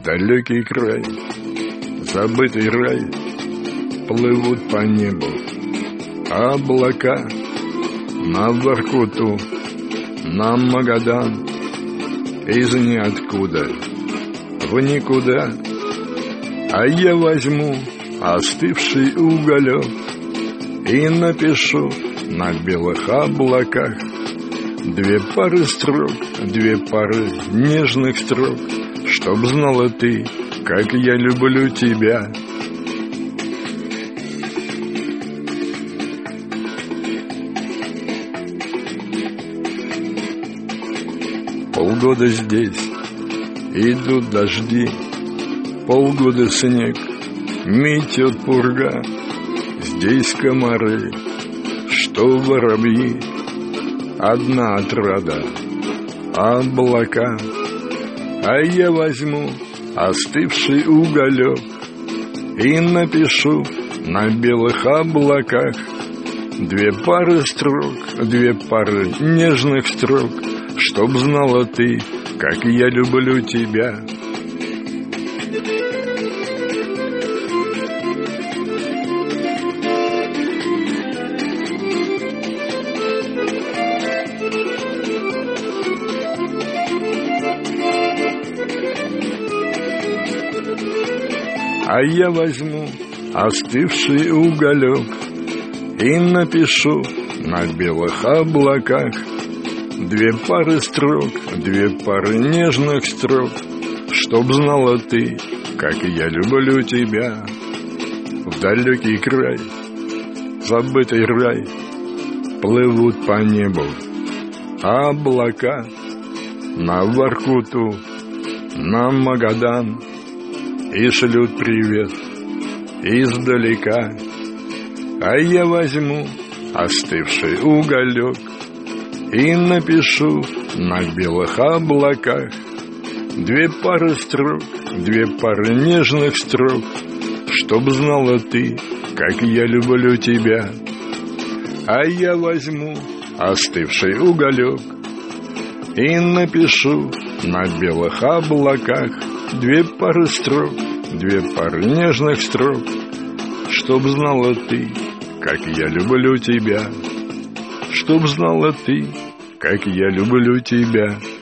далекий край, забытый рай, плывут по небу облака на Воркуту, на Магадан, из ниоткуда в никуда. А я возьму остывший уголек и напишу на белых облаках две пары строк, две пары нежных строк, чтоб знала ты, как я люблю тебя. Полгода здесь идут дожди, полгода снег, метет пурга. Здесь комары, что воробьи, одна отрада — облака. А я возьму остывший уголек и напишу на белых облаках две пары строк, две пары нежных строк, чтоб знала ты, как я люблю тебя. А я возьму остывший уголек и напишу на белых облаках две пары строк, две пары нежных строк, чтоб знала ты, как я люблю тебя. В далекий край, забытый рай, плывут по небу облака на Воркуту, на Магадан, и шлют привет издалека. А я возьму остывший уголек и напишу на белых облаках две пары строк, две пары нежных строк, чтоб знала ты, как я люблю тебя. А я возьму остывший уголек и напишу на белых облаках две пары строк, две пары нежных строк, чтоб знала ты, как я люблю тебя. Чтоб знала ты, как я люблю тебя.